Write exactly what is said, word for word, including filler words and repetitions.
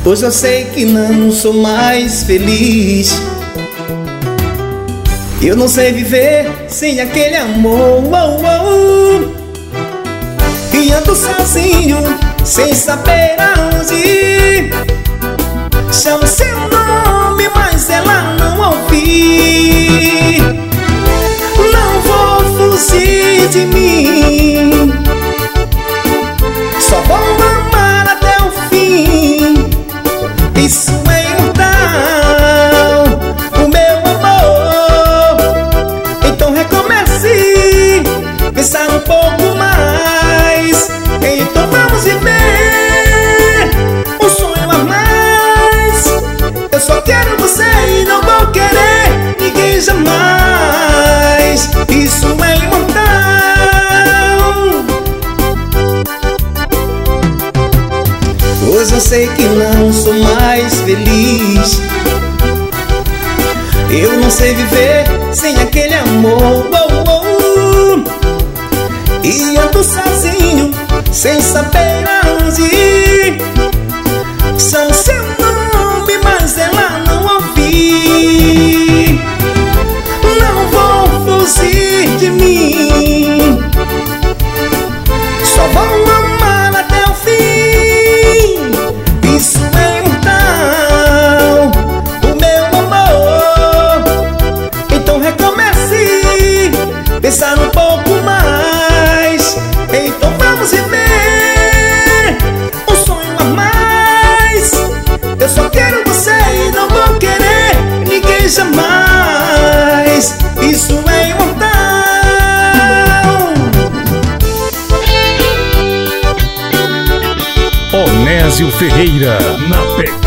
Hoje eu sei que não sou mais feliz. Eu não sei viver sem aquele amor, oh, oh. E ando sozinho, sem saber aonde ir. Chamo seu nome, mas ela não ouvi. Não vou fugir de mim, só vou amar até o fim. Isso é imortal, o meu amor. Então recomece, pensar um pouco mais. Então vamos viver um sonho a mais. Eu só quero você e não vou querer ninguém jamais. Isso é imortal. Hoje eu sei que não sou mais feliz. Eu não sei viver sem aquele amor, oh, oh. E ando sozinho, sem saber aonde ir. Chamo seu nome, mas ela não ouvi. Não vou fugir de mim, só vou amar até o fim. Isso é imortal, o meu amor. Então recomece, pensar um pouco mais. Então vamos viver um sonho a mais. Eu só quero você e não vou querer ninguém jamais. Isso é imortal. Onésio Ferreira, na pegada.